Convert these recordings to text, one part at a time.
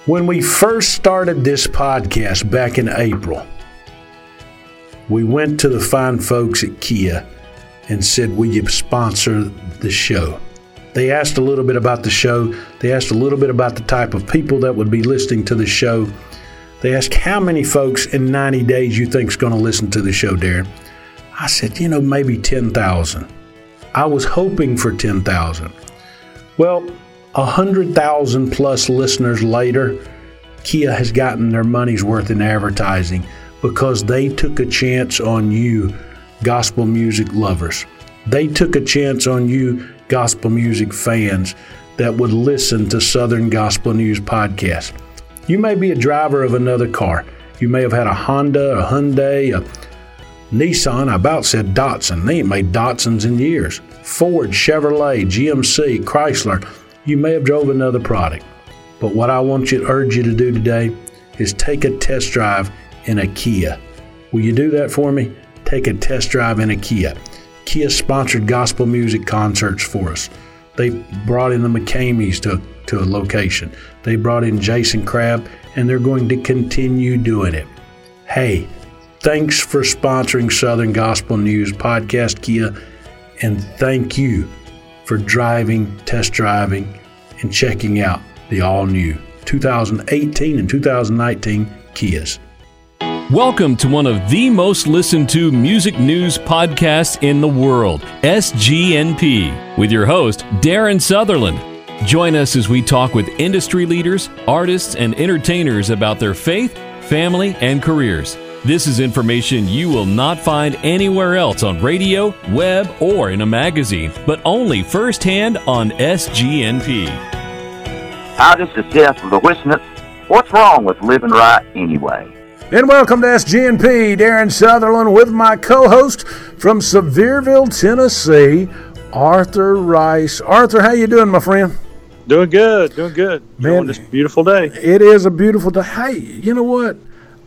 When we first started this podcast back in April, we went to the fine folks at Kia and said, will you sponsor the show? They asked a little bit about the show. They asked a little bit about the type of people that would be listening to the show. They asked how many folks in 90 days you think is going to listen to the show, Darren. I said, maybe 10,000. I was hoping for 10,000. Well, 100,000 plus listeners later, Kia has gotten their money's worth in advertising because they took a chance on you, gospel music lovers. They took a chance on you, gospel music fans that would listen to Southern Gospel News podcast. You may be a driver of another car. You may have had a Honda, a Hyundai, a Nissan. I about said Datsun. They ain't made Datsuns in years. Ford, Chevrolet, GMC, Chrysler. You may have drove another product, but what I want to urge you to do today is take a test drive in a Kia. Will you do that for me? Take a test drive in a Kia. Kia sponsored gospel music concerts for us. They brought in the McCameys to a location. They brought in Jason Crabb, and they're going to continue doing it. Hey, thanks for sponsoring Southern Gospel News podcast, Kia, and thank you for test driving, and checking out the all-new 2018 and 2019 Kias. Welcome to one of the most listened to music news podcasts in the world, SGNP, with your host, Darren Sutherland. Join us as we talk with industry leaders, artists, and entertainers about their faith, family, and careers. This is information you will not find anywhere else on radio, web, or in a magazine, but only firsthand on SGNP. Hi, this is Jeff of the Whistnets. What's wrong with living right anyway? And welcome to SGNP. Darren Sutherland with my co-host from Sevierville, Tennessee, Arthur Rice. Arthur, how you doing, my friend? Doing good. Man, on this beautiful day. It is a beautiful day. Hey, you know what?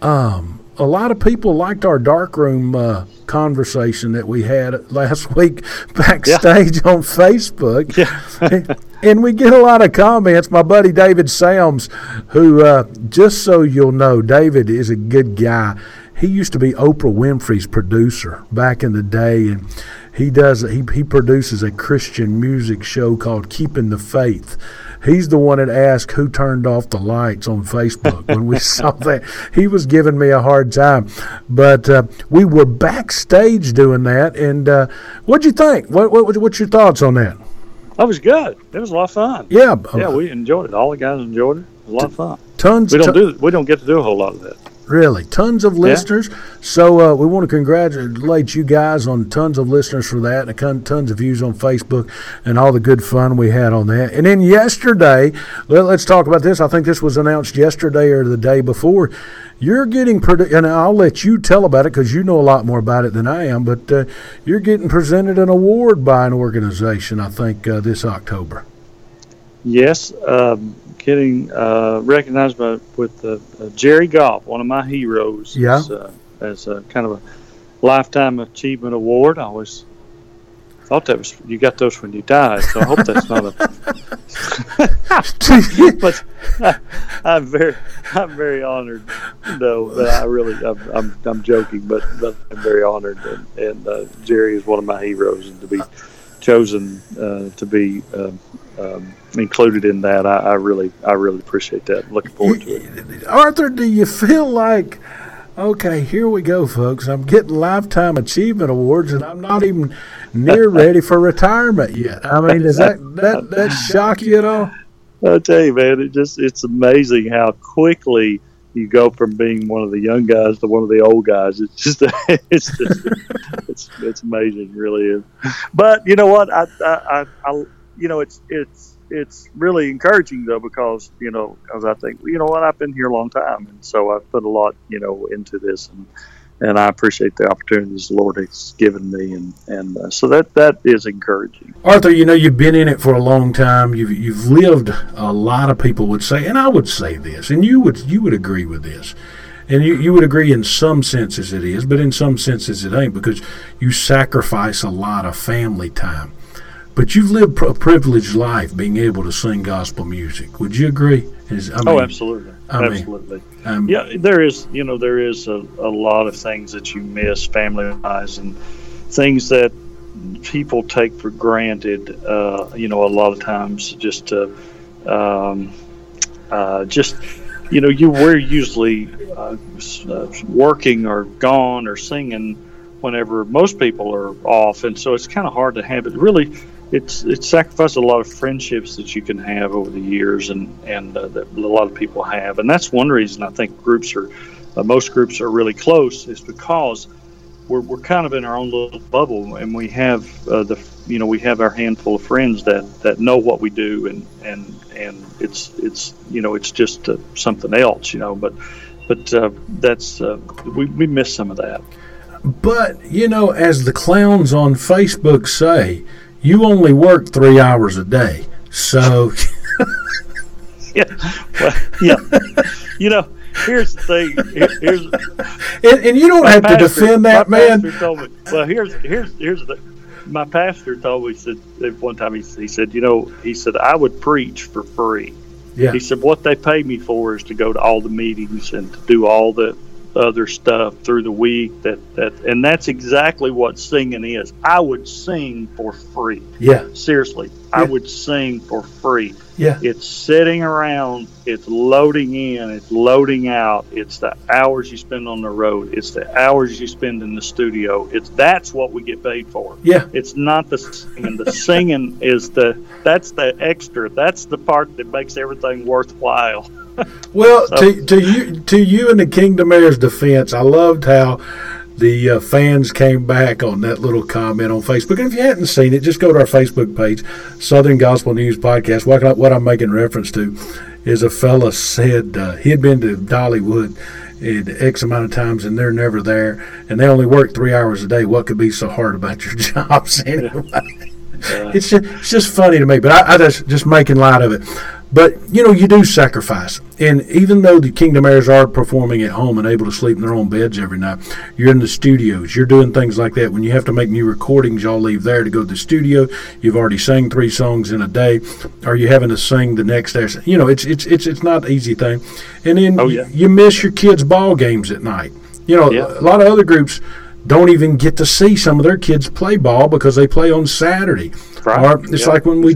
A lot of people liked our darkroom conversation that we had last week backstage on Facebook. Yeah. And we get a lot of comments. My buddy David Sams, who, just so you'll know, David is a good guy. He used to be Oprah Winfrey's producer back in the day, and he produces a Christian music show called Keeping the Faith. He's the one that asked who turned off the lights on Facebook when we saw that. He was giving me a hard time. But we were backstage doing that. And what'd you think? What's your thoughts on that? That was good. It was a lot of fun. Yeah. Yeah, we enjoyed it. All the guys enjoyed it. It was a lot of fun. We don't get to do a whole lot of that. Really, tons of listeners. So we want to congratulate you guys on tons of listeners for that, and tons of views on Facebook, and all the good fun we had on that. And then yesterday, let's talk about this. I think this was announced yesterday or the day before. You're getting, and I'll let you tell about it because you know a lot more about it than I am, but you're getting presented an award by an organization, I think, this October. Yes, getting recognized with Jerry Goff, one of my heroes. Yeah. As a kind of a lifetime achievement award. I always thought that was, you got those when you died, so I hope that's not a. But I'm very honored. No, I'm joking, but I'm very honored, and Jerry is one of my heroes, and to be chosen to be included in that, I really appreciate that. I'm looking forward to it. Arthur, do you feel like, okay, here we go, folks, I'm getting Lifetime Achievement Awards, and I'm not even near ready for retirement yet? I mean, does that shock you at all? I'll tell you, man, it's amazing how quickly you go from being one of the young guys to one of the old guys. It's amazing, really is. But you know what? It's really encouraging though, because I think, I've been here a long time, and so I've put a lot, into this, and I appreciate the opportunities the Lord has given me, and so that is encouraging. Arthur, you've been in it for a long time. You've lived, a lot of people would say, and I would say this, and you would agree with this, and you would agree in some senses it is, but in some senses it ain't, because you sacrifice a lot of family time But you've lived a privileged life being able to sing gospel music. Would you agree? Absolutely. Absolutely. Yeah, there is a lot of things that you miss family-wise and things that people take for granted, a lot of times we're usually working or gone or singing whenever most people are off, and so it's kind of hard to have it. Really, it's sacrificed a lot of friendships that you can have over the years, and that a lot of people have, and that's one reason I think most groups are really close, is because we're kind of in our own little bubble, and we have we have our handful of friends that know what we do, and it's just something else, but that's we miss some of that. But as the clowns on Facebook say, you only work 3 hours a day, so Here's the thing. And you don't have to defend that, man. Told me, well, here's my pastor told me, said one time he said, he said I would preach for free. Yeah. He said what they pay me for is to go to all the meetings and to do all the other stuff through the week. And that's exactly what singing is. I would sing for free. Yeah. Seriously, yeah. I would sing for free. Yeah. It's sitting around, it's loading in, it's loading out, it's the hours you spend on the road, it's the hours you spend in the studio. That's what we get paid for. Yeah. It's not the singing. The singing is that's the extra. That's the part that makes everything worthwhile. Well, to you and the Kingdom Heirs defense, I loved how the fans came back on that little comment on Facebook. And if you hadn't seen it, just go to our Facebook page, Southern Gospel News Podcast. What I'm making reference to is a fella said he had been to Dollywood X amount of times, and they're never there, and they only work 3 hours a day. What could be so hard about your jobs anyway? It's just funny to me, but I just making light of it. But, you do sacrifice. And even though the Kingdom Heirs are performing at home and able to sleep in their own beds every night, you're in the studios. You're doing things like that. When you have to make new recordings, y'all leave there to go to the studio. You've already sang 3 songs in a day. Or you having to sing the next day. It's not an easy thing. And then you miss your kids' ball games at night. A lot of other groups don't even get to see some of their kids play ball because they play on Saturday. Right. Or it's like when we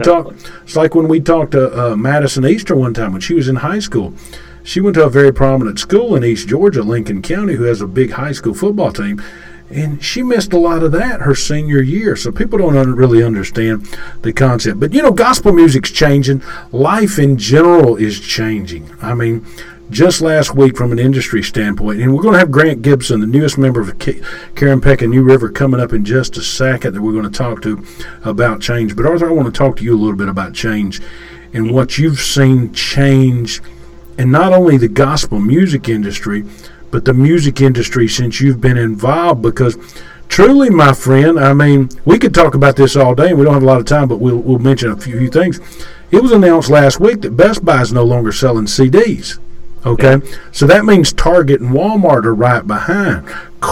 talked to Madison Easter one time when she was in high school. She went to a very prominent school in East Georgia, Lincoln County, who has a big high school football team, and she missed a lot of that her senior year. So people don't really understand the concept. But gospel music's changing. Life in general is changing. I mean, just last week from an industry standpoint, and we're going to have Grant Gibson, the newest member of Karen Peck and New River, coming up in just a second that we're going to talk to about change. But Arthur, I want to talk to you a little bit about change and what you've seen change in not only the gospel music industry, but the music industry since you've been involved. Because truly, my friend, I mean, we could talk about this all day, and we don't have a lot of time, but we'll mention a few things. It was announced last week that Best Buy is no longer selling CDs. Okay, so that means Target and Walmart are right behind.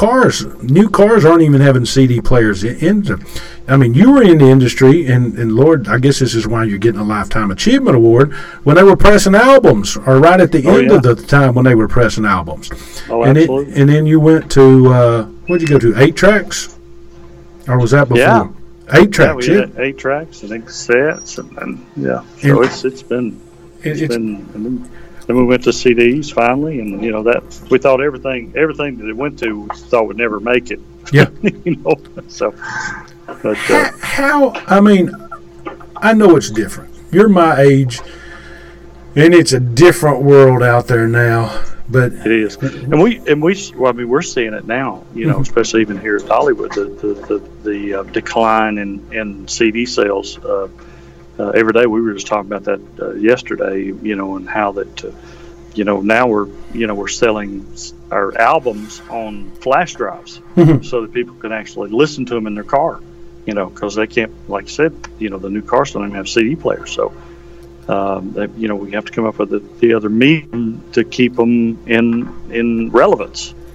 New cars aren't even having CD players in them. I mean, you were in the industry, and Lord, I guess this is why you're getting a Lifetime Achievement Award, when they were pressing albums, or right at the end of the time when they were pressing albums. Oh, absolutely. And then you went to, where'd you go to, 8-tracks? Or was that before? Yeah. 8-tracks, yeah. 8 tracks, and then cassettes, and so it's been, then we went to CDs finally, and that we thought everything that it went to, we thought would never make it. Yeah. So. But, how? I mean, I know it's different. You're my age, and it's a different world out there now. But it is, and we're seeing it now. Especially even here at Hollywood, the decline in CD sales. Every day, we were just talking about that yesterday, and how that, now we're selling our albums on flash drives, so that people can actually listen to them in their car, because they can't, like I said, the new cars don't even have CD players, so we have to come up with the other medium to keep them in relevance.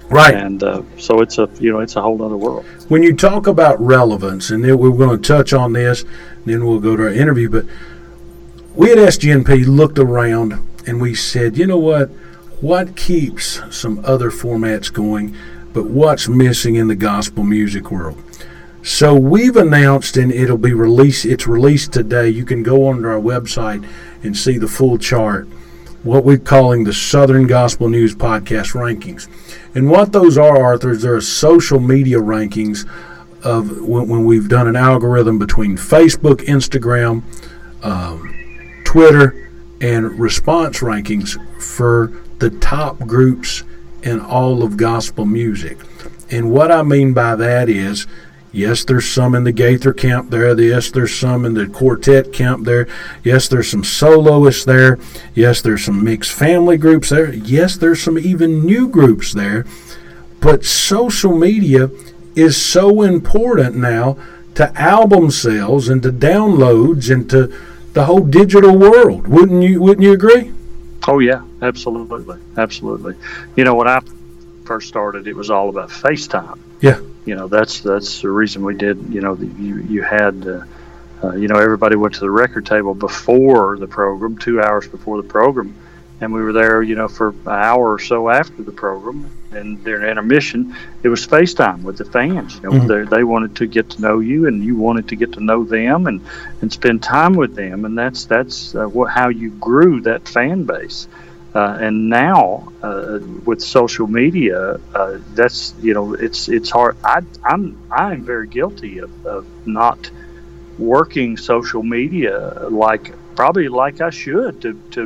Right. And so it's a whole other world. When you talk about relevance, and then we're going to touch on this, and then we'll go to our interview, but we at SGNP looked around and we said, you know what keeps some other formats going, but what's missing in the gospel music world? So we've announced, and it'll be released, it's released today. You can go onto our website and see the full chart, what we're calling the Southern Gospel News Podcast Rankings. And what those are, Arthur, is there are social media rankings of when we've done an algorithm between Facebook, Instagram, Twitter, and response rankings for the top groups in all of gospel music. And what I mean by that is, yes, there's some in the Gaither camp there. Yes, there's some in the quartet camp there. Yes, there's some soloists there. Yes, there's some mixed family groups there. Yes, there's some even new groups there. But social media is so important now to album sales and to downloads and to the whole digital world. Wouldn't you agree? Oh yeah, absolutely. You know, when I first started, it was all about FaceTime. Yeah. You know, that's the reason we did. You know, you had, everybody went to the record table before the program, 2 hours before the program, and we were there, you know, for an hour or so after the program. And during intermission, it was FaceTime with the fans. You know, Mm-hmm. they wanted to get to know you, and you wanted to get to know them, and spend time with them, and that's how you grew that fan base. And now with social media, that's, you know, it's hard. I'm very guilty of not working social media probably like I should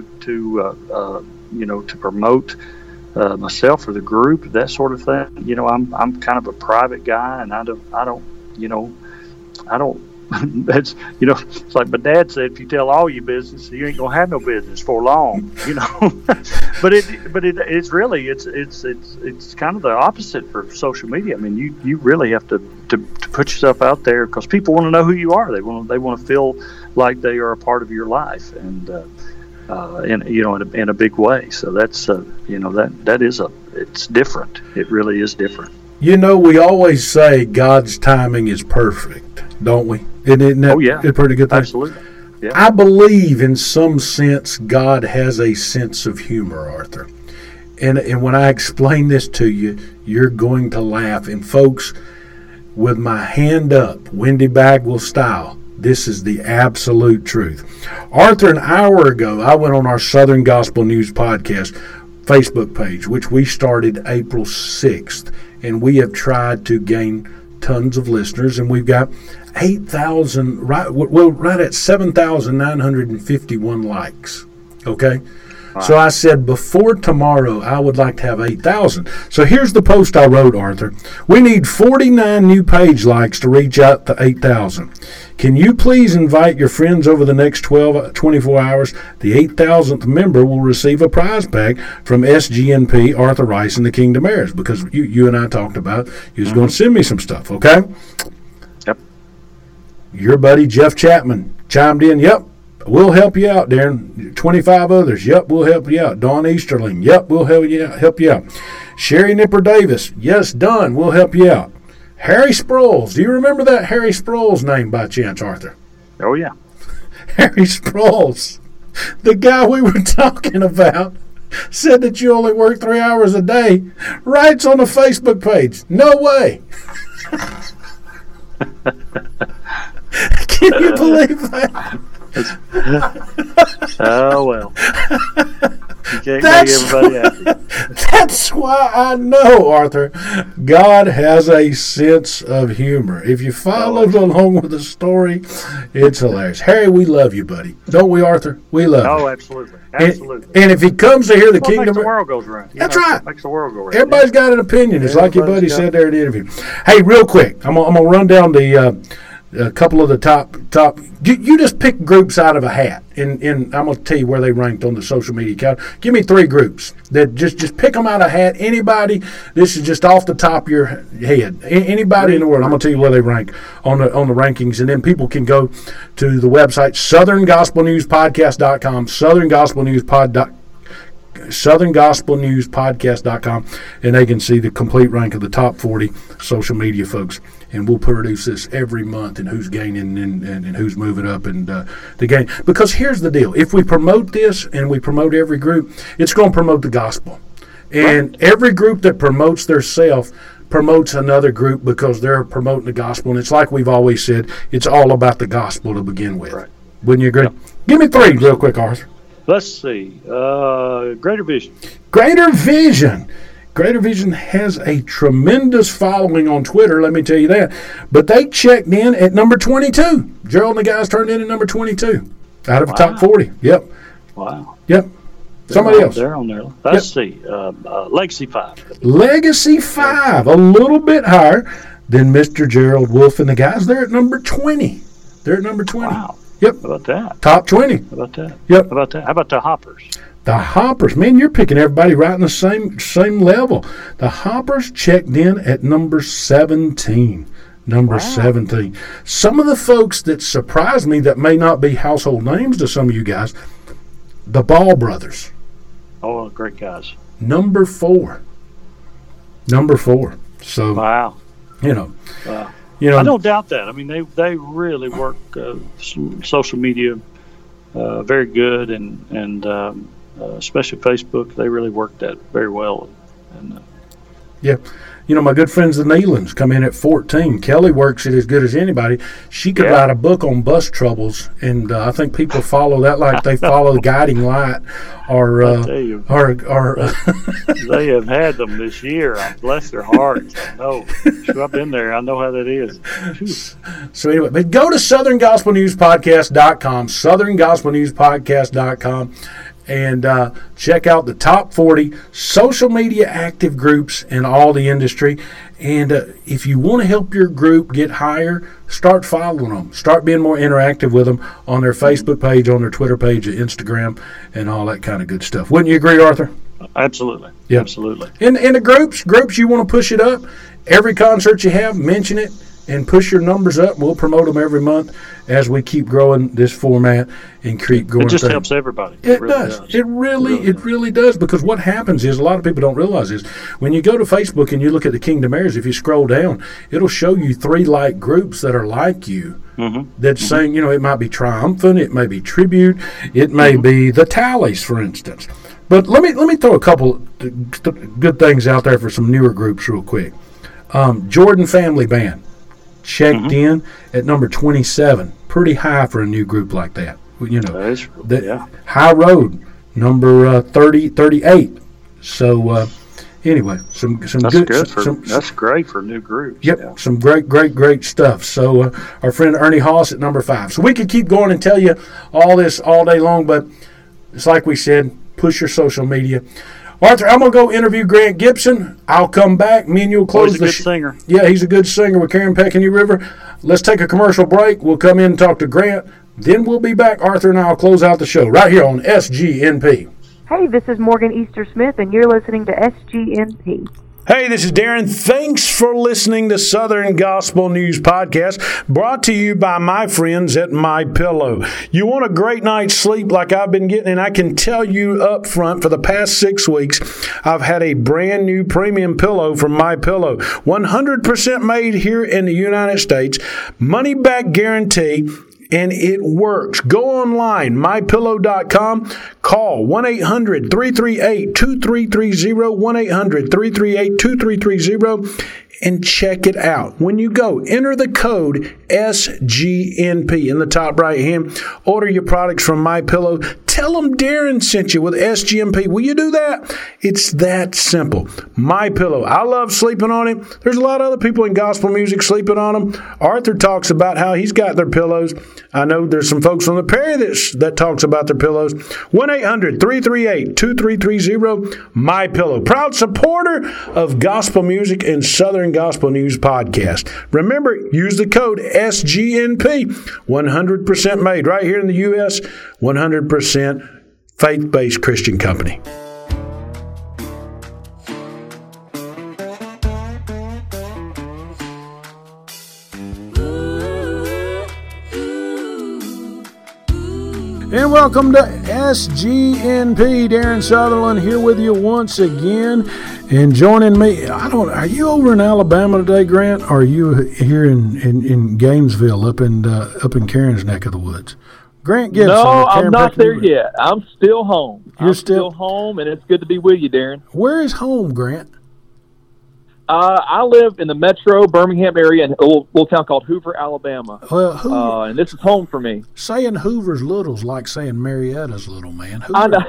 to promote myself or the group, that sort of thing. You know, I'm kind of a private guy, and I don't. That's, you know, it's like my dad said, if you tell all your business, you ain't gonna have no business for long, you know. but it's really it's kind of the opposite for social media. I mean, you really have to put yourself out there, because people want to know who you are. They want to feel like they are a part of your life, and in a big way. So that's it's different. It really is different. You know, we always say God's timing is perfect, don't we? Isn't that a pretty good thing? Absolutely. Yeah. I believe in some sense God has a sense of humor, Arthur. And when I explain this to you, you're going to laugh. And folks, with my hand up, Wendy Bagwell style, this is the absolute truth. Arthur, an hour ago, I went on our Southern Gospel News Podcast Facebook page, which we started April 6th. And we have tried to gain tons of listeners, and we've got 8,000, right at 7,951 likes. Okay? Wow. So I said, before tomorrow, I would like to have 8,000. So here's the post I wrote, Arthur. We need 49 new page likes to reach out to 8,000. Can you please invite your friends over the next 24 hours? The 8,000th member will receive a prize pack from SGNP, Arthur Rice, and the Kingdom Heirs, because you and I talked about you was going to send me some stuff, okay? Yep. Your buddy Jeff Chapman chimed in, yep, we'll help you out, Darren. 25 others, yep, we'll help you out. Dawn Easterling, yep, we'll help you out. Sherry Nipper Davis, yes, done, we'll help you out. Harry Sproles. Do you remember that Harry Sproles name by chance, Arthur? Oh, yeah. Harry Sproles, the guy we were talking about, said that you only work 3 hours a day, writes on a Facebook page. No way. Can you believe that? Oh, well. You can't make everybody happy. That's why I know, Arthur, God has a sense of humor. If you followed along with the story, it's hilarious. Harry, we love you, buddy. Don't we, Arthur? We love you. Oh, absolutely. Absolutely. And if he comes to hear the kingdom... makes the world goes around. That's right. Makes the world go round. Everybody's got an opinion. It's like your buddy said there at the interview. Hey, real quick, I'm going to run down a couple of the top. You just pick groups out of a hat, and I'm going to tell you where they ranked on the social media account. Give me 3 groups that just pick them out of a hat. Anybody. This is just off the top of your head. Anybody in the world. I'm going to tell you where they rank on the rankings, and then people can go to the website SouthernGospelNewsPodcast.com, SouthernGospelNewsPod.com. southerngospelnewspodcast.com, and they can see the complete rank of the top 40 social media folks. And we'll produce this every month, and who's gaining and who's moving up and the gain. Because here's the deal. If we promote this and we promote every group, it's going to promote the gospel. And every group that promotes their self promotes another group because they're promoting the gospel. And it's like we've always said, it's all about the gospel to begin with. Right. Wouldn't you agree? Yep. Give me 3 real quick, Arthur. Let's see. Greater Vision. Greater Vision. Greater Vision has a tremendous following on Twitter, let me tell you that. But they checked in at number 22. Gerald and the guys turned in at number 22 out of the top 40. Yep. Wow. Yep. Somebody else. They're on there. Let's see. Legacy 5. Legacy 5, a little bit higher than Mr. Gerald Wolf and the guys. They're at number 20. They're at number 20. Wow. Yep. How about that? Top 20. How about that? Yep. How about that? How about the Hoppers? The Hoppers, man, you're picking everybody right in the same level. The Hoppers checked in at number 17. Number 17. Some of the folks that surprised me that may not be household names to some of you guys, the Ball Brothers. Oh, great guys. Number 4. Number 4. So, Wow. you know. Wow. You know, I don't doubt that. I mean, they really work social media very good, and especially Facebook. They really work that very well. And yeah. You know, my good friends, the Nealons, come in at 14. Kelly works it as good as anybody. She could write a book on bus troubles, and I think people follow that like they follow the guiding light. Or they have had them this year. Bless their hearts. I know. I've been there. I know how that is. So anyway, but go to southerngospelnewspodcast.com, southerngospelnewspodcast.com, and check out the top 40 social media active groups in all the industry. And if you want to help your group get higher, start following them. Start being more interactive with them on their Facebook page, on their Twitter page, Instagram, and all that kind of good stuff. Wouldn't you agree, Arthur? Absolutely. Yep. Absolutely. In the groups you want to push it up. Every concert you have, mention it and push your numbers up. We'll promote them every month as we keep growing this format and keep going. It just helps everybody. It really does. It really does, because what happens is, a lot of people don't realize this, when you go to Facebook and you look at the Kingdom Heirs, if you scroll down, it'll show you 3 like groups that are like you. That's saying, you know, it might be triumphant, it may be tribute, it may be the Tallies, for instance. But let me throw a couple good things out there for some newer groups real quick. Jordan Family Band checked in at number 27, pretty high for a new group like that. You know, High Road, number 38. So anyway, some that's good. That's great for new groups. Yep, some great stuff. So our friend Ernie Haas at number 5. So we could keep going and tell you all this all day long, but it's like we said, push your social media. Arthur, I'm going to go interview Grant Gibson. I'll come back. Me and you will close he's a good singer. Yeah, he's a good singer with Karen Peckeny River. Let's take a commercial break. We'll come in and talk to Grant. Then we'll be back. Arthur and I will close out the show right here on SGNP. Hey, this is Morgan Easter Smith, and you're listening to SGNP. Hey, this is Darren. Thanks for listening to Southern Gospel News Podcast, brought to you by my friends at MyPillow. You want a great night's sleep like I've been getting, and I can tell you up front, for the past 6 weeks, I've had a brand new premium pillow from MyPillow. 100% made here in the United States, money back guarantee, and it works. Go online, mypillow.com. Call 1-800-338-2330, 1-800-338-2330, and check it out. When you go, enter the code SGNP in the top right hand. Order your products from MyPillow. Tell them Darren sent you with SGNP. Will you do that? It's that simple. MyPillow. I love sleeping on it. There's a lot of other people in gospel music sleeping on them. Arthur talks about how he's got their pillows. I know there's some folks on the Perry that talks about their pillows. 1-800-338-2330. MyPillow. Proud supporter of gospel music and Southern Gospel News Podcast. Remember, use the code SGNP. 100% made right here in the U.S. 100% faith-based Christian company. And welcome to SGNP. Darren Sutherland here with you once again. And joining me, are you over in Alabama today, Grant? Or are you here in Gainesville, up in Karen's neck of the woods? Grant Gibson. No, I'm not there yet. I'm still home. You're still home, and it's good to be with you, Darren. Where is home, Grant? I live in the metro Birmingham area in a little town called Hoover, Alabama. Well, and this is home for me. Saying Hoover's little is like saying Marietta's little, man. I know.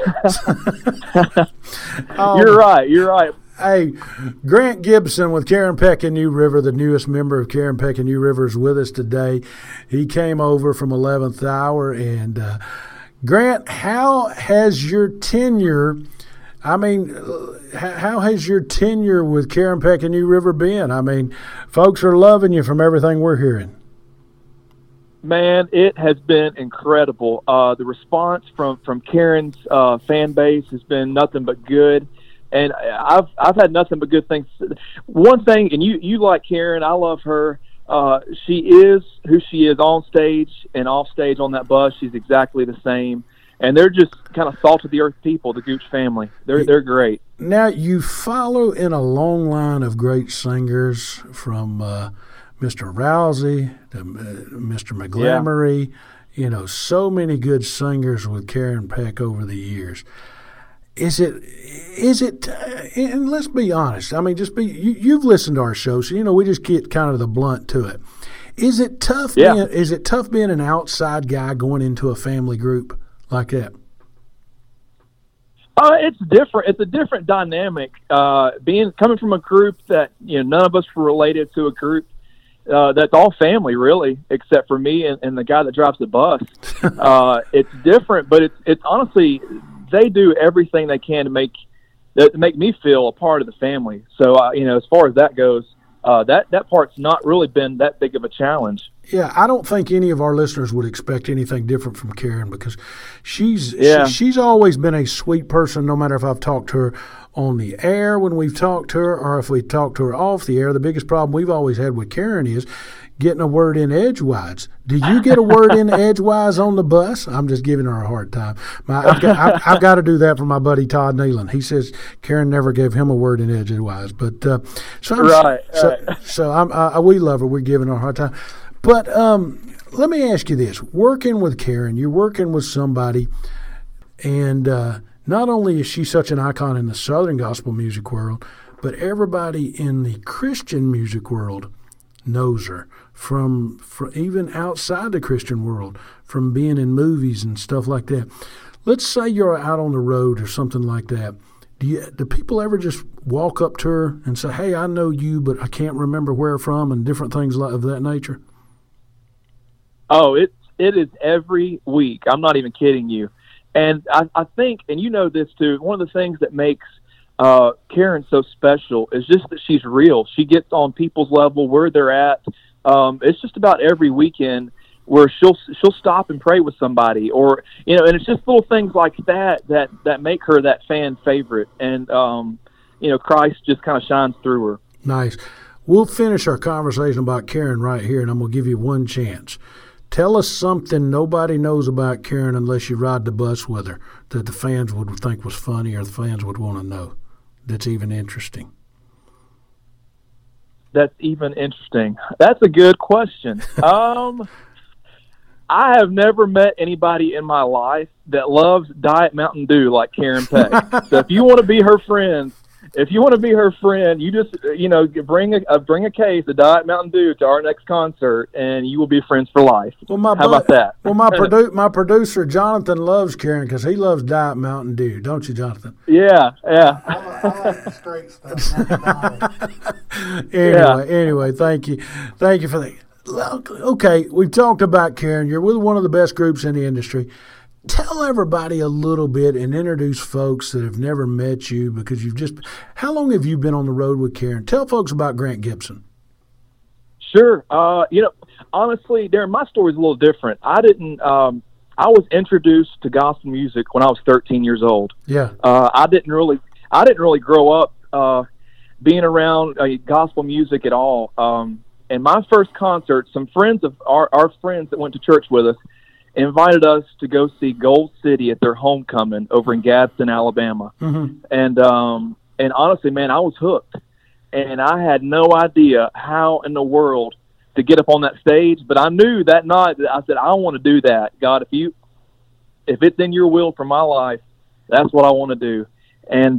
You're right. Hey, Grant Gibson with Karen Peck and New River, the newest member of Karen Peck and New River, is with us today. He came over from 11th Hour. And, Grant, how has your tenure with Karen Peck and New River been? I mean, folks are loving you from everything we're hearing. Man, it has been incredible. The response from Karen's fan base has been nothing but good. And I've had nothing but good things. One thing, and you like Karen, I love her. She is who she is on stage and off stage on that bus. She's exactly the same. And they're just kind of salt of the earth people, the Gooch family. They're great. Now, you follow in a long line of great singers from Mr. Rousey to Mr. Montgomery. Yeah. You know, so many good singers with Karen Peck over the years. Is it, and let's be honest, I mean, you've listened to our show, so, you know, we just get kind of the blunt to it. Is it tough? Yeah. Is it tough being an outside guy going into a family group like that? It's different. It's a different dynamic. Coming from a group that, you know, none of us were related to a group that's all family, really, except for me and the guy that drives the bus. It's different, but it's honestly, they do everything they can to make me feel a part of the family. So, you know, as far as that goes, that part's not really been that big of a challenge. Yeah, I don't think any of our listeners would expect anything different from Karen, because she's always been a sweet person, no matter if I've talked to her on the air when we've talked to her or if we talked to her off the air. The biggest problem we've always had with Karen is getting a word in edgewise. Do you get a word in edgewise on the bus? I'm just giving her a hard time. I've got to do that for my buddy Todd Nealon. He says Karen never gave him a word in edgewise. But we love her. We're giving her a hard time. But let me ask you this: working with Karen, you're working with somebody, and not only is she such an icon in the Southern gospel music world, but everybody in the Christian music world knows her from even outside the Christian world, from being in movies and stuff like that. Let's say you're out on the road or something like that. Do people ever just walk up to her and say, "Hey, I know you, but I can't remember where from," and different things of that nature? Oh, it is every week. I'm not even kidding you. And I think, and you know this too, one of the things that makes Karen so special is just that she's real. She gets on people's level where they're at. It's just about every weekend where she'll stop and pray with somebody, or, you know, and it's just little things like that make her that fan favorite. And, you know, Christ just kind of shines through her. Nice. We'll finish our conversation about Karen right here, and I'm going to give you one chance. Tell us something nobody knows about Karen unless you ride the bus with her that the fans would think was funny or the fans would want to know that's even interesting. That's even interesting. That's a good question. I have never met anybody in my life that loves Diet Mountain Dew like Karen Peck. So if you want to be her friend, you just, you know, bring a case of Diet Mountain Dew to our next concert, and you will be friends for life. Well, how about that? Well, my producer Jonathan loves Karen because he loves Diet Mountain Dew, don't you, Jonathan? Yeah. I like the straight stuff. Anyway, thank you for that. Okay, we've talked about Karen. You're with one of the best groups in the industry. Tell everybody a little bit and introduce folks that have never met you, because how long have you been on the road with Karen? Tell folks about Grant Gibson. Sure. You know, honestly, Darren, my story is a little different. I was introduced to gospel music when I was 13 years old. Yeah. I didn't really grow up being around gospel music at all. And my first concert, some friends of our friends that went to church with us, invited us to go see Gold City at their homecoming over in Gadsden, Alabama. And honestly, man, I was hooked. And I had no idea how in the world to get up on that stage, but I knew that night that I said, I want to do that. God, if it's in your will for my life, that's what I want to do. And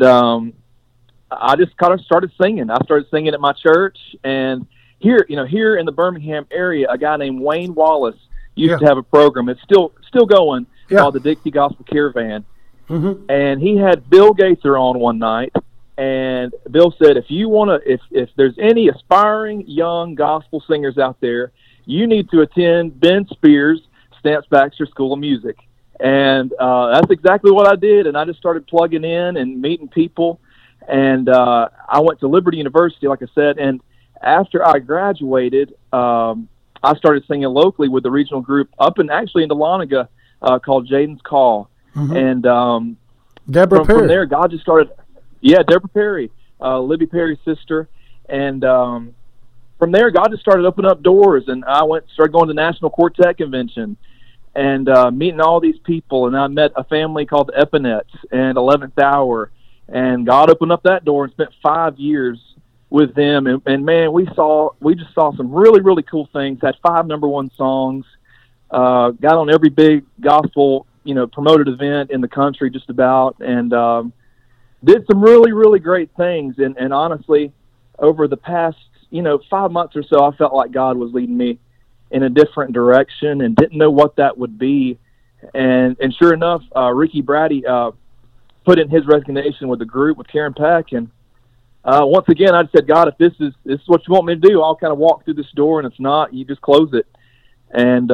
I just kind of started singing. I started singing at my church, and here in the Birmingham area, a guy named Wayne Wallace used to have a program. It's still going called the Dixie Gospel Caravan. And he had Bill Gaither on one night. And Bill said, if there's any aspiring young gospel singers out there, you need to attend Ben Spears' Stamps Baxter School of Music. And that's exactly what I did. And I just started plugging in and meeting people. And I went to Liberty University, like I said. And after I graduated, I started singing locally with the regional group up in Dahlonega called Jaden's Call. And Deborah Perry. From there, God just started. Yeah, Deborah Perry, Libby Perry's sister. And from there, God just started opening up doors. And I started going to the National Quartet Convention and meeting all these people. And I met a family called the Epinets and 11th Hour. And God opened up that door and spent 5 years with them. And man, we just saw some really, really cool things. Had 5 #1 songs. Got on every big gospel, promoted event in the country just about. And did some really, really great things. And honestly, over the past, 5 months or so, I felt like God was leading me in a different direction and didn't know what that would be. And sure enough, Ricky Brady put in his resignation with the group, with Karen Peck. And once again, I said, God, if this is what you want me to do, I'll kind of walk through this door, and it's not, you just close it. And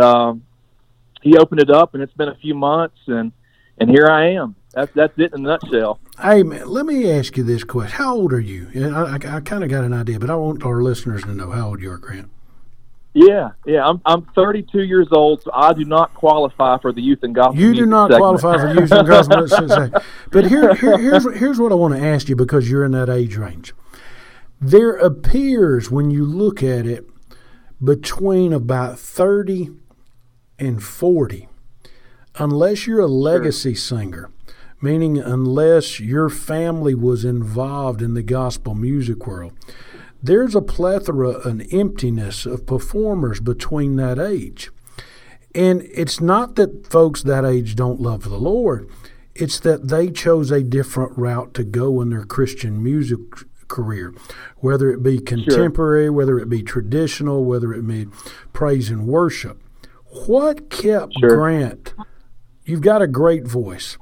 he opened it up, and it's been a few months, and here I am. That's it in a nutshell. Hey, man, let me ask you this question. How old are you? I kind of got an idea, but I want our listeners to know how old you are, Grant. Yeah. I'm 32 years old, so I do not qualify for the youth and gospel. You do not qualify for youth and gospel. But here's what I want to ask you, because you're in that age range. There appears, when you look at it, between about 30 and 40, unless you're a legacy singer, meaning unless your family was involved in the gospel music world, there's a plethora, an emptiness of performers between that age. And it's not that folks that age don't love the Lord. It's that they chose a different route to go in their Christian music career, whether it be contemporary, whether it be traditional, whether it be praise and worship. What kept Grant? You've got a great voice.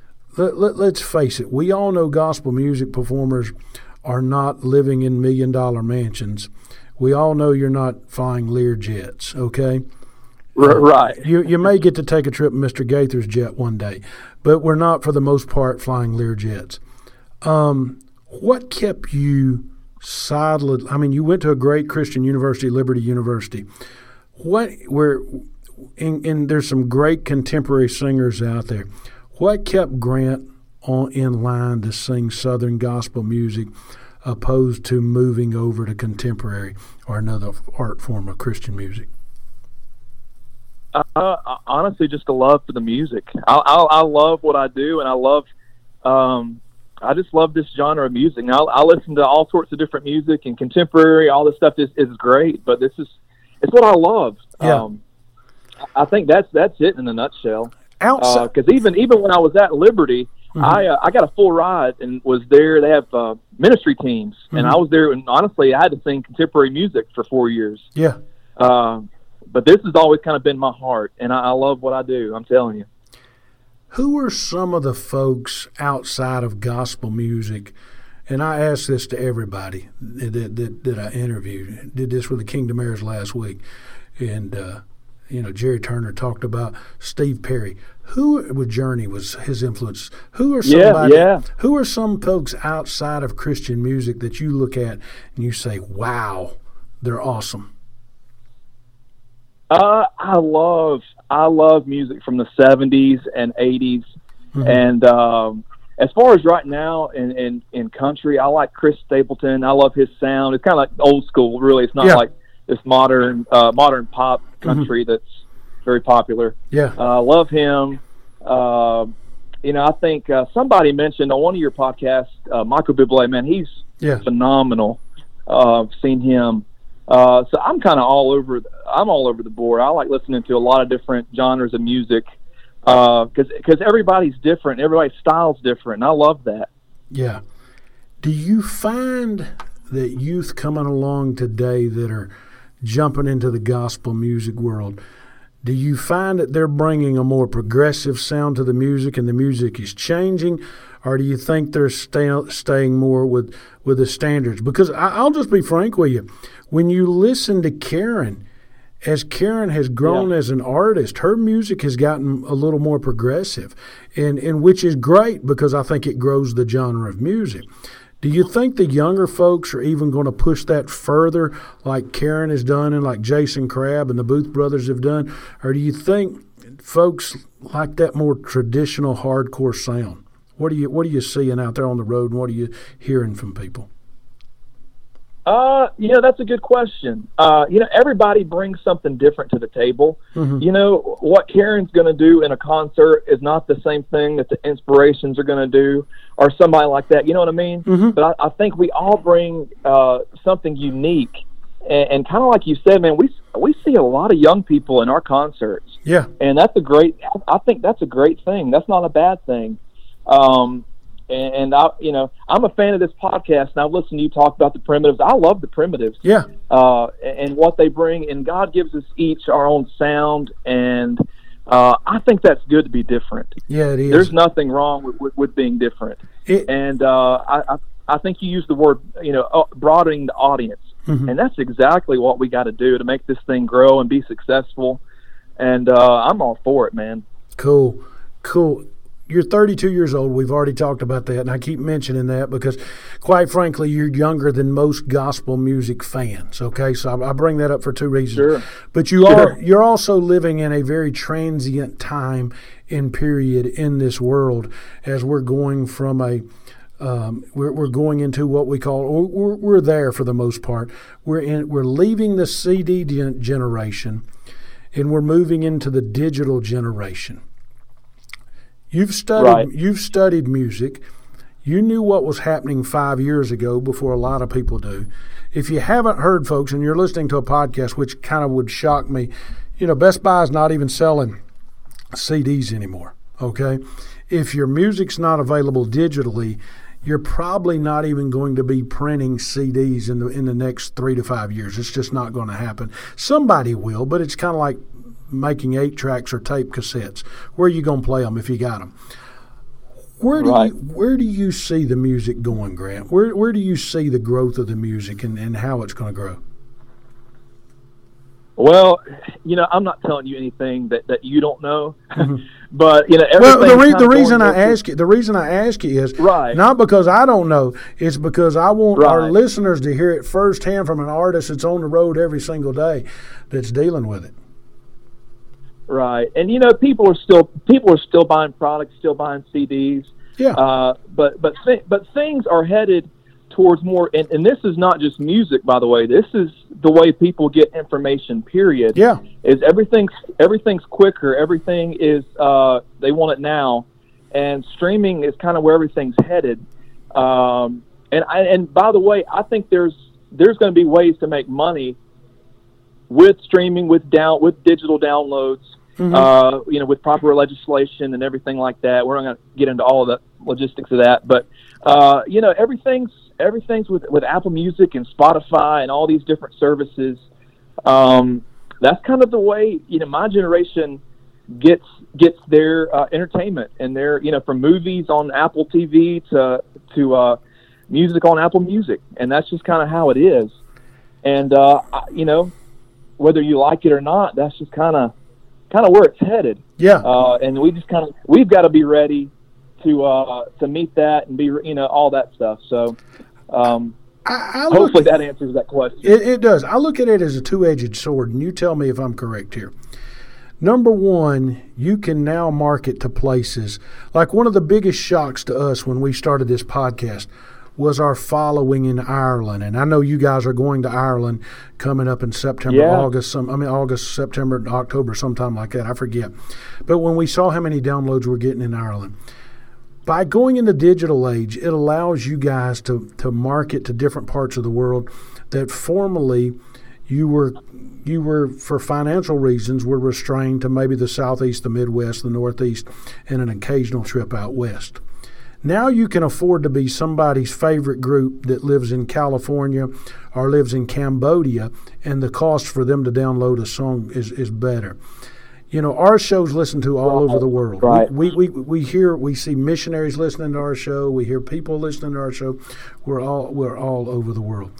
Let's face it. We all know gospel music performers are not living in $1 million mansions. We all know you're not flying Lear jets, okay? Right. You may get to take a trip in Mr. Gaither's jet one day, but we're not, for the most part, flying Lear jets. What kept you sidelined? I mean, you went to a great Christian university, Liberty University. There's some great contemporary singers out there. What kept Grant in line to sing Southern gospel music, opposed to moving over to contemporary or another art form of Christian music? Honestly, just a love for the music. I love what I do, and I just love this genre of music. Now, I listen to all sorts of different music, and contemporary, all this stuff is great, but it's what I love. Yeah. I think that's it in a nutshell. Outside, because even when I was at Liberty, I got a full ride and was there. They have ministry teams, and I was there. And honestly, I had to sing contemporary music for 4 years. Yeah. But this has always kind of been my heart, and I love what I do. I'm telling you. Who are some of the folks outside of gospel music? And I asked this to everybody that I interviewed. Did this with the Kingdom Heirs last week, and Jerry Turner talked about Steve Perry. Who with Journey was his influence? Who are somebody? Who are some folks outside of Christian music that you look at and you say, "Wow, they're awesome"? I love music from the 70s and 80s, and as far as right now in country, I like Chris Stapleton. I love his sound. It's kind of like old school, really. It's not like this modern pop country that's very popular. Yeah. Love him. I think somebody mentioned on one of your podcasts, Michael Bublé. Man, he's phenomenal. Seen him. So I'm kind of all over. I'm all over the board. I like listening to a lot of different genres of music because everybody's different. Everybody's style's different, and I love that. Yeah. Do you find that youth coming along today that are jumping into the gospel music world, do you find that they're bringing a more progressive sound to the music and the music is changing, or do you think they're staying more with the standards? Because I'll just be frank with you. When you listen to Karen, as Karen has grown as an artist, her music has gotten a little more progressive, and which is great because I think it grows the genre of music. Do you think the younger folks are even going to push that further like Karen has done and like Jason Crabb and the Booth Brothers have done? Or do you think folks like that more traditional hardcore sound? What are you seeing out there on the road, and what are you hearing from people? That's a good question. Everybody brings something different to the table. Mm-hmm. What Karen's going to do in a concert is not the same thing that the Inspirations are going to do or somebody like that. You know what I mean? Mm-hmm. But I think we all bring something unique. And kind of like you said, man, we see a lot of young people in our concerts. Yeah. And I think that's a great thing. That's not a bad thing. And I'm a fan of this podcast, and I've listened to you talk about the Primitives. I love the Primitives. Yeah. And what they bring, and God gives us each our own sound, and I think that's good to be different. Yeah, it is. There's nothing wrong with being different. I think you used the word, broadening the audience, mm-hmm. and that's exactly what we got to do to make this thing grow and be successful. And I'm all for it, man. Cool. You're 32 years old. We've already talked about that, and I keep mentioning that because, quite frankly, you're younger than most gospel music fans, okay? So I bring that up for two reasons. Sure. But you're also living in a very transient time and period in this world as we're going from we're going into what we call, we're there for the most part. We're leaving the CD generation, and we're moving into the digital generation. You've studied music. You knew what was happening 5 years ago before a lot of people do. If you haven't heard, folks, and you're listening to a podcast, which kind of would shock me, Best Buy is not even selling CDs anymore, okay? If your music's not available digitally, you're probably not even going to be printing CDs in the next 3 to 5 years. It's just not going to happen. Somebody will, but it's kind of like making 8-tracks or tape cassettes. Where are you going to play them if you got them? Where do you see the music going, Grant? Where do you see the growth of the music and how it's going to grow? Well, I'm not telling you anything that you don't know, Mm-hmm. but the reason I ask you is right. Not because I don't know. It's because I want right. our listeners to hear it firsthand from an artist that's on the road every single day that's dealing with it. Right, and people are still buying products, still buying CDs. Yeah. But things are headed towards more, and this is not just music, by the way. This is the way people get information. Period. Yeah. Is everything's quicker. Everything is they want it now, and streaming is kind of where everything's headed. And by the way, I think there's going to be ways to make money with streaming, with digital downloads. Mm-hmm. With proper legislation and everything like that. We're not going to get into all of the logistics of that, but everything's with Apple Music and Spotify and all these different services. That's kind of the way my generation gets their entertainment and their from movies on Apple TV to music on Apple Music, and that's just kind of how it is. And whether you like it or not, that's just kind of where it's headed. Yeah. And we've got to be ready to meet that and be all that stuff. So hopefully that answers that question. It does. I look at it as a two-edged sword, and you tell me if I'm correct here. Number one, you can now market to places like one of the biggest shocks to us when we started this podcast was our following in Ireland. And I know you guys are going to Ireland coming up in September, August, September, October, sometime like that. I forget. But when we saw how many downloads we're getting in Ireland, by going in the digital age, it allows you guys to market to different parts of the world that formerly you were, for financial reasons, were restrained to maybe the Southeast, the Midwest, the Northeast, and an occasional trip out west. Now you can afford to be somebody's favorite group that lives in California or lives in Cambodia, and the cost for them to download a song is better. You know, our show's listened to all over the world. Right. We see missionaries listening to our show. We hear people listening to our show. We're all over the world.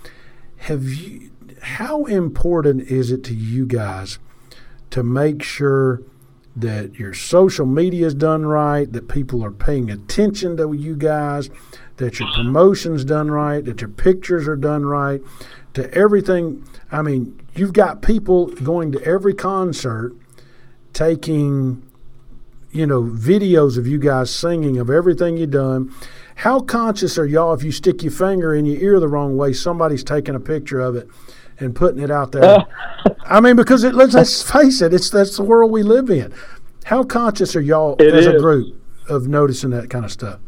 How important is it to you guys to make sure that your social media is done right, that people are paying attention to you guys, that your promotion's done right, that your pictures are done right, to everything? I mean, you've got people going to every concert taking, videos of you guys singing, of everything you've done. How conscious are y'all if you stick your finger in your ear the wrong way, somebody's taking a picture of it and putting it out there? I mean, because let's face it, that's the world we live in. How conscious are y'all as a group of noticing that kind of stuff?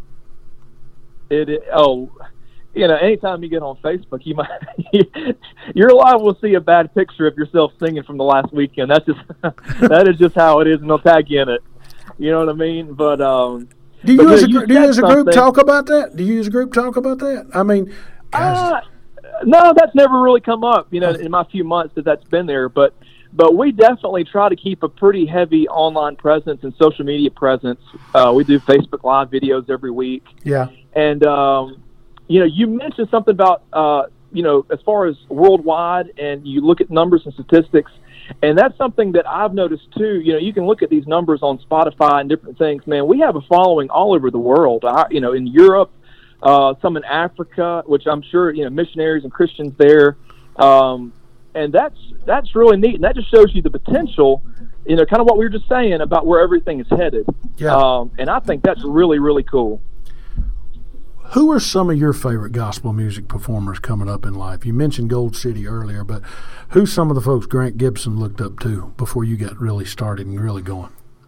Anytime you get on Facebook, you're liable to see a bad picture of yourself singing from the last weekend. That is just how it is, and they'll tag you in it. You know what I mean? But do you as a group talk about that? Do you as a group talk about that? I mean, no, that's never really come up. In my few months that's been there, but we definitely try to keep a pretty heavy online presence and social media presence. We do Facebook Live videos every week. Yeah, and you mentioned something about, as far as worldwide, and you look at numbers and statistics, and that's something that I've noticed too. You can look at these numbers on Spotify and different things. Man, we have a following all over the world, in Europe, some in Africa, which I'm sure, missionaries and Christians there. And that's really neat. And that just shows you the potential, kind of what we were just saying about where everything is headed. Yeah. And I think that's really, really cool. Who are some of your favorite gospel music performers coming up in life? You mentioned Gold City earlier, but who's some of the folks Grant Gibson looked up to before you got really started and really going?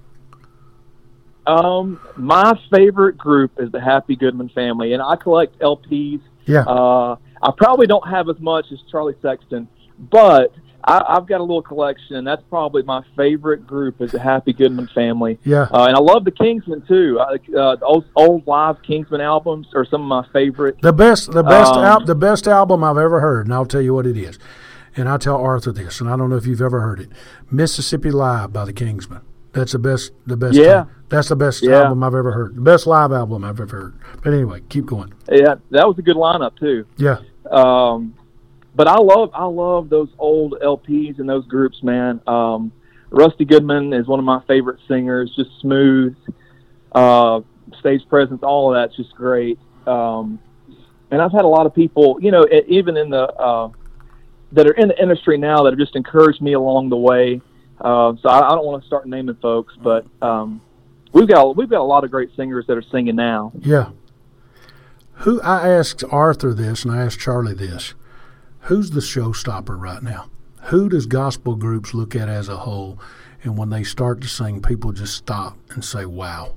My favorite group is the Happy Goodman Family, and I collect LPs. Yeah. I probably don't have as much as Charlie Sexton, but I've got a little collection, and that's probably my favorite group is the Happy Goodman Family. Yeah. And I love the Kingsmen too. The old live Kingsmen albums are some of my favorite. The best album I've ever heard, and I'll tell you what it is. And I'll tell Arthur this, and I don't know if you've ever heard it. Mississippi Live by the Kingsmen. That's the best. Yeah. That's the best album I've ever heard. The best live album I've ever heard. But anyway, keep going. Yeah, that was a good lineup too. Yeah. But I love those old LPs and those groups, man. Rusty Goodman is one of my favorite singers. Just smooth, stage presence, all of that's just great. And I've had a lot of people, even in the that are in the industry now that have just encouraged me along the way. So I don't want to start naming folks, but we've got a lot of great singers that are singing now. Yeah. I asked Arthur this, and I asked Charlie this. Who's the showstopper right now? Who does gospel groups look at as a whole, and when they start to sing, people just stop and say, wow?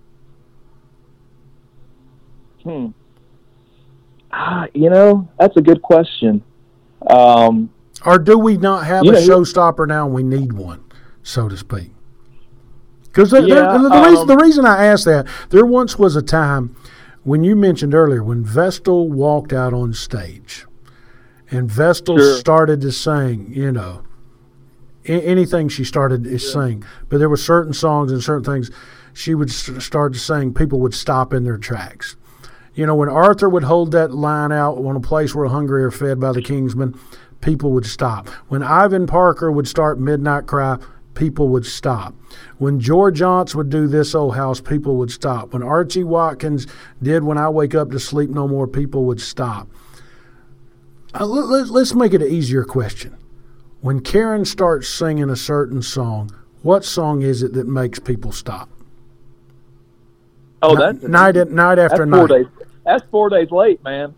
That's a good question. Or do we not have a showstopper now and we need one, so to speak? Because the reason I asked that, there once was a time when you mentioned earlier when Vestal walked out on stage and Vestal started to sing, anything she started to sing. But there were certain songs and certain things she would start to sing, people would stop in their tracks. When Arthur would hold that line out on a place where hungry are fed by the Kingsmen, people would stop. When Ivan Parker would start Midnight Cry, people would stop. When George Johnson would do This Old House, people would stop. When Archie Watkins did When I Wake Up to Sleep No More, people would stop. Let's make it an easier question. When Karen starts singing a certain song, what song is it that makes people stop? Oh, that's night after night. that's 4 days late, man.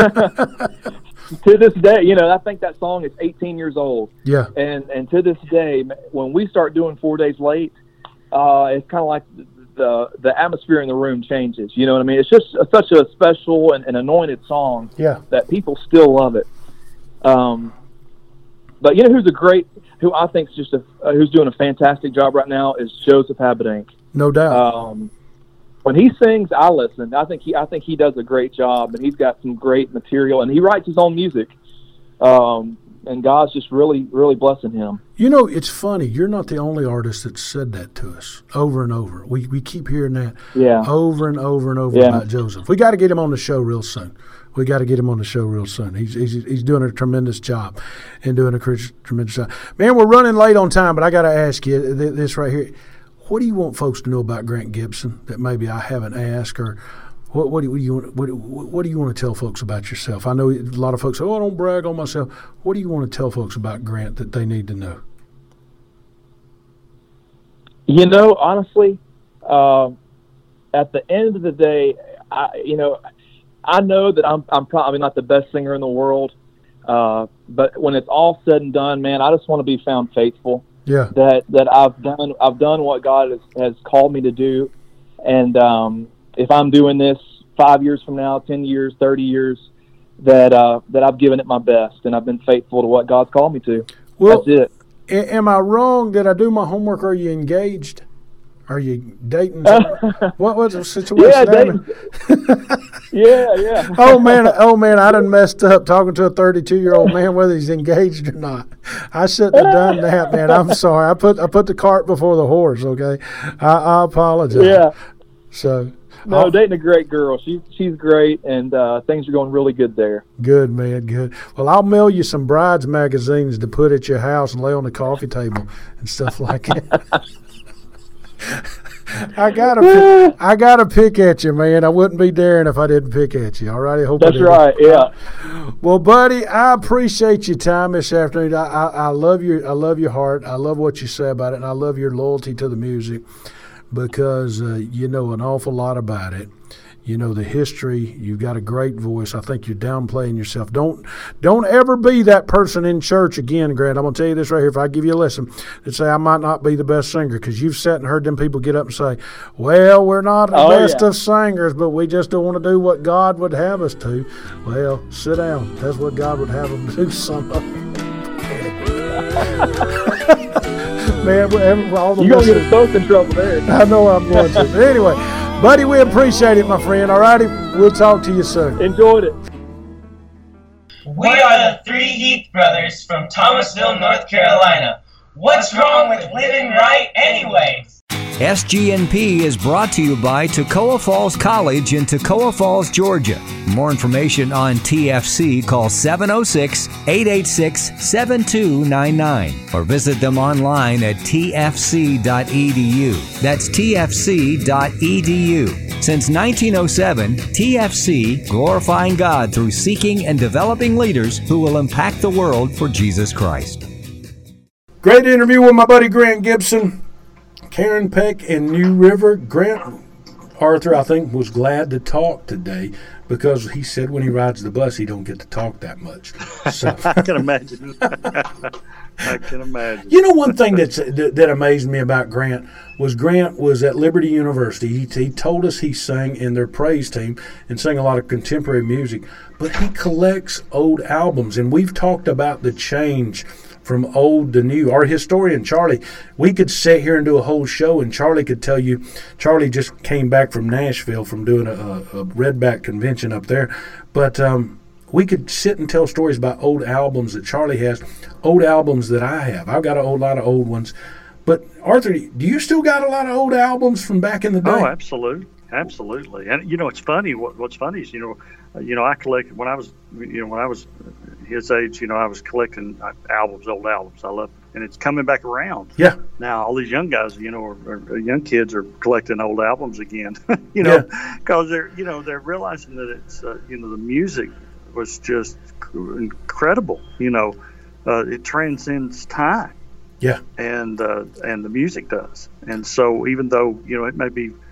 To this day, I think that song is 18 years old. Yeah. And to this day, when we start doing 4 days late, it's kind of like the atmosphere in the room changes. You know what I mean? It's just such a special and anointed song that people still love it. But who I think is who's doing a fantastic job right now is Joseph Habedank. No doubt. When he sings, I listen. I think he does a great job, and he's got some great material, and he writes his own music. And God's just really, really blessing him. It's funny. You're not the only artist that said that to us over and over. We keep hearing that over and over and over about Joseph. We got to get him on the show real soon. He's doing a tremendous job and doing a tremendous job. Man, we're running late on time, but I got to ask you this right here. What do you want folks to know about Grant Gibson that maybe I haven't asked, or what do you want to tell folks about yourself? I know a lot of folks say, I don't brag on myself. What do you want to tell folks about Grant that they need to know? Honestly, at the end of the day, I know that I'm probably not the best singer in the world, but when it's all said and done, man, I just want to be found faithful. Yeah. That I've done what God has called me to do, and if I'm doing this 5 years from now, 10 years, 30 years, that I've given it my best, and I've been faithful to what God's called me to. Well, that's it. Am I wrong? Did I do my homework? Are you engaged? Are you dating? What's the situation? Yeah, dating. yeah. Oh man, I done messed up talking to a 32-year-old man whether he's engaged or not. I shouldn't have done that, man. I'm sorry. I put the cart before the horse. Okay, I apologize. Yeah. So. No, dating a great girl. She's great, and things are going really good there. Good, man, good. Well, I'll mail you some brides magazines to put at your house and lay on the coffee table and stuff like that. I gotta pick at you, man. I wouldn't be daring if I didn't pick at you. All right, that's right. Yeah. Well, buddy, I appreciate your time this afternoon. I love your heart. I love what you say about it, and I love your loyalty to the music because you know an awful lot about it. You know the history. You've got a great voice. I think you're downplaying yourself. Don't ever be that person in church again, Grant. I'm going to tell you this right here. If I give you a lesson, that say I might not be the best singer, because you've sat and heard them people get up and say, well, we're not the best of singers, but we just don't want to do what God would have us to. Well, sit down. That's what God would have them do, some of them. Man, all the you're going to get us both in trouble there. I know I'm going to. But anyway, buddy, we appreciate it, my friend. All righty? We'll talk to you soon. Enjoyed it. We are the three Heath brothers from Thomasville, North Carolina. What's wrong with living right anyway? SGNP is brought to you by Toccoa Falls College in Toccoa Falls, Georgia. For more information on TFC, call 706-886-7299 or visit them online at tfc.edu. That's tfc.edu. Since 1907, TFC, glorifying God through seeking and developing leaders who will impact the world for Jesus Christ. Great interview with my buddy Grant Gibson. Karen Peck in New River. Grant Arthur, I think, was glad to talk today because he said when he rides the bus, he don't get to talk that much. So. I can imagine. I can imagine. You know, one thing that amazed me about Grant was at Liberty University. He told us he sang in their praise team and sang a lot of contemporary music, but he collects old albums, and we've talked about the change from old to new. Our historian, Charlie, we could sit here and do a whole show, and Charlie could tell you, Charlie just came back from Nashville from doing a Redback convention up there, but we could sit and tell stories about old albums that Charlie has, old albums that I have. I've got a lot of old ones. But Arthur, do you still got a lot of old albums from back in the day? Oh, absolutely. And you know, it's funny. What's funny is, you know, I collected when I was his age. You know, I was collecting old albums. I love, and it's coming back around. Yeah. Now all these young guys, you know, or young kids are collecting old albums again. You know, because they're realizing that it's the music was just incredible. You know, it transcends time. Yeah. And the music does. And so even though, you know, it may be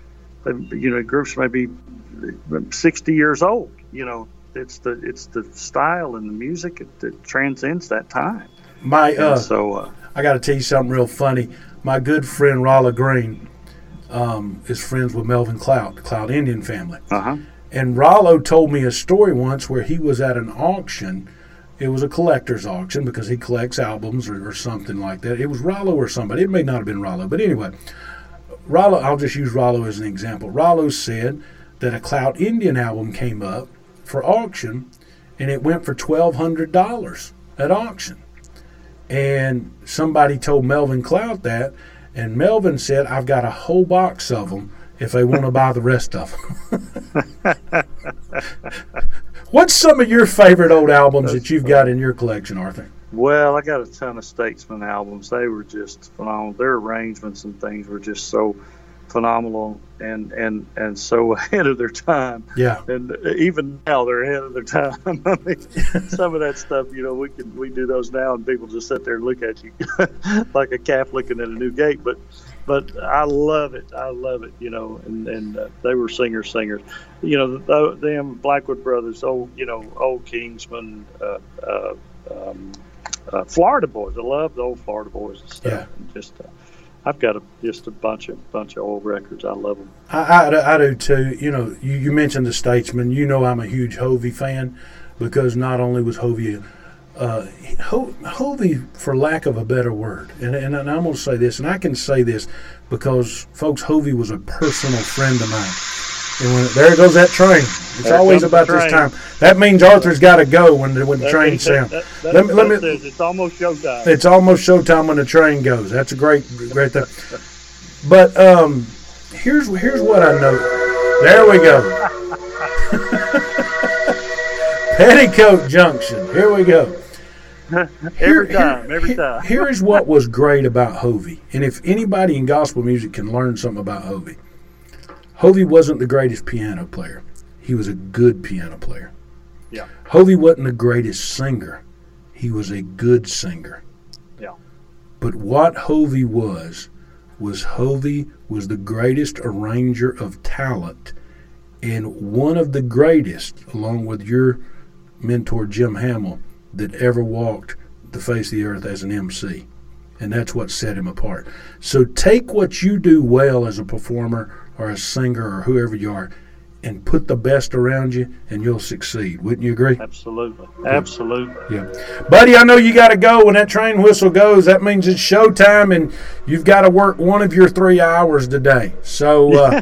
groups may be 60 years old. It's the style and the music that transcends that time. I got to tell you something real funny. My good friend Rollo Green is friends with Melvin Cloud, the Cloud Indian family. Uh-huh. And Rollo told me a story once where he was at an auction. It was a collector's auction because he collects albums or something like that. It was Rollo or somebody. It may not have been Rollo. But anyway, Rollo, I'll just use Rollo as an example. Rollo said that a Cloud Indian album came up for auction, and it went for $1,200 at auction. And somebody told Melvin Cloud that, and Melvin said, I've got a whole box of them if they want to buy the rest of them. What's some of your favorite old albums that you've got in your collection, Arthur? Well, I got a ton of Statesman albums. They were just phenomenal. Their arrangements and things were just so phenomenal and so ahead of their time. Yeah. And even now they're ahead of their time. I mean, some of that stuff, we do those now and people just sit there and look at you like a calf looking at a new gate. But I love it. And they were singers. Them Blackwood Brothers, old Kingsman, Florida Boys. I love the old Florida Boys and stuff. Yeah. And just I've got just a bunch of old records. I love them. I do too. You mentioned the Statesman. I'm a huge Hovey fan because not only was Hovey, Hovey, for lack of a better word, and I'm going to say this, and I can say this because, folks, Hovey was a personal friend of mine. And there goes that train. It's always about this time. That means Arthur's got to go when the train sounds. It's almost showtime. It's almost showtime when the train goes. That's a great thing. But here's what I know. There we go. Petticoat Junction. Here we go. Every time. Here is what was great about Hovey. And if anybody in gospel music can learn something about Hovey, Hovey wasn't the greatest piano player. He was a good piano player. Yeah. Hovey wasn't the greatest singer. He was a good singer. Yeah. But what Hovey was Hovey was the greatest arranger of talent and one of the greatest, along with your mentor Jim Hamill, that ever walked the face of the earth as an MC. And that's what set him apart. So take what you do well as a performer or a singer or whoever you are and put the best around you and you'll succeed. Wouldn't you agree? Absolutely. Yeah. Buddy, I know you got to go when that train whistle goes. That means it's showtime and you've got to work one of your 3 hours today. So,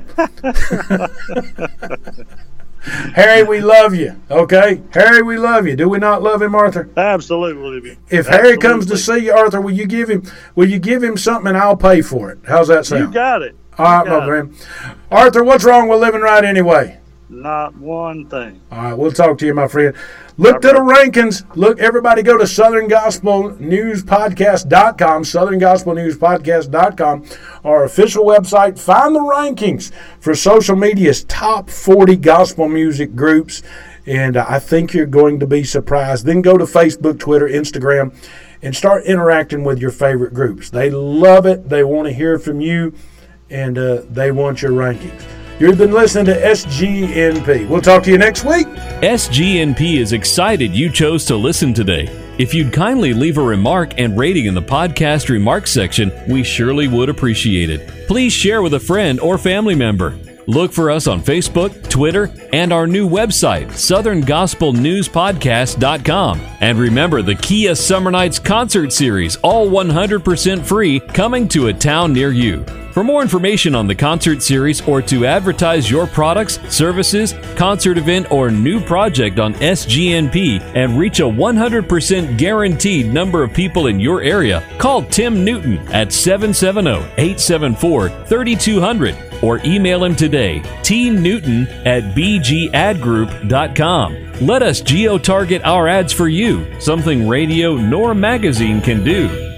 Harry, we love you. Okay? Harry, we love you. Do we not love him, Arthur? Absolutely. If Harry comes to see you, Arthur, will you give him something and I'll pay for it? How's that sound? You got it. All right, my friend. Arthur, what's wrong with living right anyway? Not one thing. All right, we'll talk to you, my friend. Look to the rankings. Look, everybody go to SouthernGospelNewsPodcast.com, SouthernGospelNewsPodcast.com, our official website. Find the rankings for social media's top 40 gospel music groups, and I think you're going to be surprised. Then go to Facebook, Twitter, Instagram, and start interacting with your favorite groups. They love it. They want to hear from you, and they want your rankings. You've been listening to SGNP. We'll talk to you next week. SGNP is excited you chose to listen today. If you'd kindly leave a remark and rating in the podcast remarks section, we surely would appreciate it. Please share with a friend or family member. Look for us on Facebook, Twitter, and our new website, SouthernGospelNewsPodcast.com. And remember the Kia Summer Nights concert series, all 100% free, coming to a town near you. For more information on the concert series or to advertise your products, services, concert event, or new project on SGNP and reach a 100% guaranteed number of people in your area, call Tim Newton at 770-874-3200 or email him today, tnewton@bgadgroup.com. Let us geo-target our ads for you, something radio nor magazine can do.